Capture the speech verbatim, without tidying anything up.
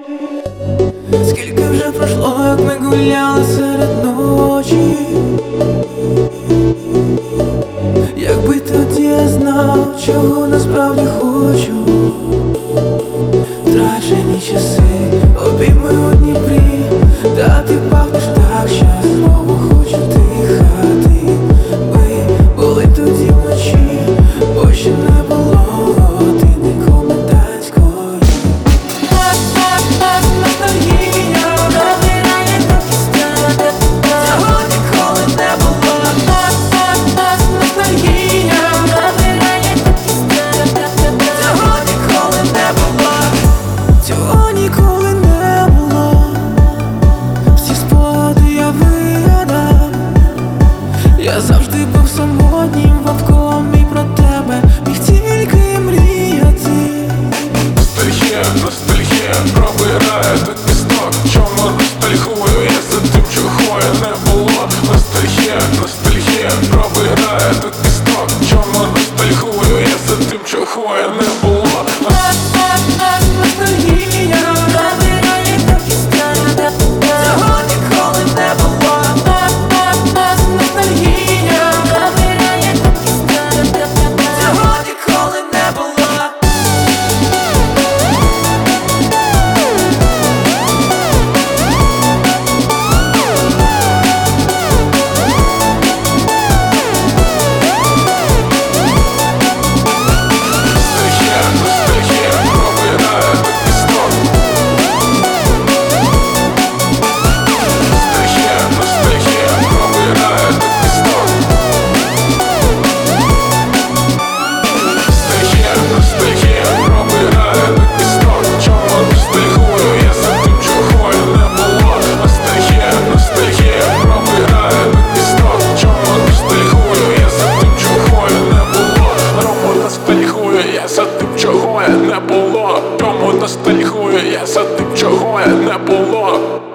Скільки вже пройшло, як ми гуляли серед ночі. Якби тоді я знав, чого насправді хочу. Втрачені часи, обійми у Дніпрі. Та ти пахнеш так, що знову хочу дихати. Ми були тоді вночі, бо ще не було години комендантської. Ностальгія набирає до кістяти. Цього ніколи не було. Ностальгія набирає до кістяти. Цього ніколи не було. Цього ніколи не було. Всі спогади я вигадав. Я завжди був самотнім вовком, і про тебе міг тільки мріяти. Ностальгія, ностальгія пробирає до кісток. Чому ностальгую я за тим, чого я не було. Ностальгія, ностальгія пробирає до кісток. Чому ностальгую я за тим, чого я не було. Ностальгія набирає до кістяти. Цього ніколи не було. Ностальгія набирає до кістяти. Цього ніколи не було. За тим, чого я не було. Тому ностальгую я за тим, чого я не було.